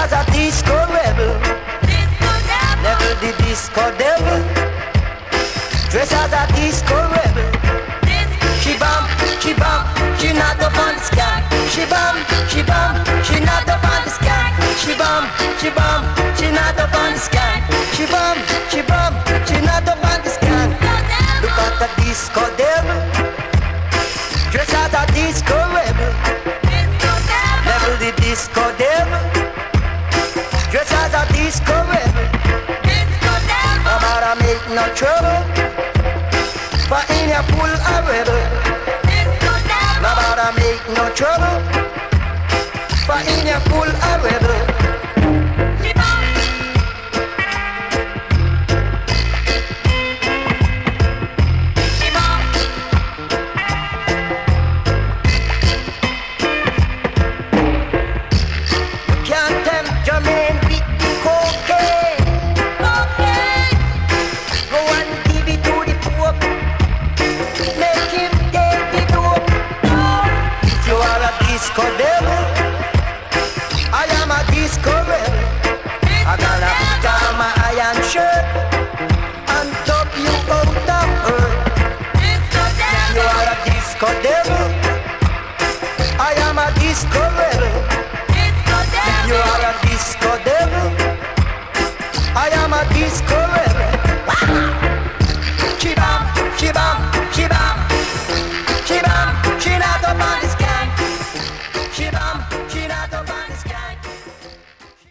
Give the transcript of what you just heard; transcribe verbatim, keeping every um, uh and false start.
as a disco rebel. Never the disco devil. Dress as a disco rebel. She bump, she bump, she not up on the sky. She bump, she bump, she not up on the sky. She bump, she bump, she not up on the sky. She bump, she bump, she not up on the sky. Look at the disco devil. Dress as a disco rebel. Never the disco devil. Dress as a disco rebel. No matter make no trouble.